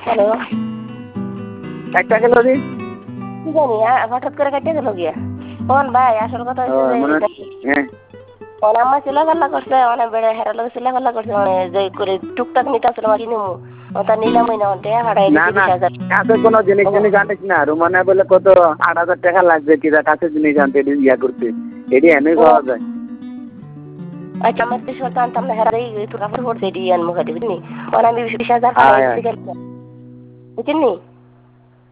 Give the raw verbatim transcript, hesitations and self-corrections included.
hello একটা গেল দিন কি জানি হঠাৎ করে কেটে গেল গিয়া কোন ভাই আসল কথা হচ্ছে হ্যাঁ অনেক আমার চিলাগাল্লা করছে অনেক বেড়ে হেরালো চিলাগাল্লা করছে মানে যে করে টুকটাক নিতে আসলে আমার কিনে ওটা নিলামই না ওটা ভাড়াই না দিচ্ছি না বিশ হাজার কাছে কোনো জিনিস জিনিস আনিস না রুমানে বলে কত আট হাজার টাকা লাগবে কিরা কাছে জিনিস আনতে এটি ইয়া করতে এটি এনে পাওয়া যায় আচ্ছা আমার বিশ হাজার আনতাম না হেরাই তোর কাপড় পড়ছে এটি আনবো খাটি বুঝলি ওরা আমি বিশ হাজার ভাড়াই দিচ্ছি বুঝলি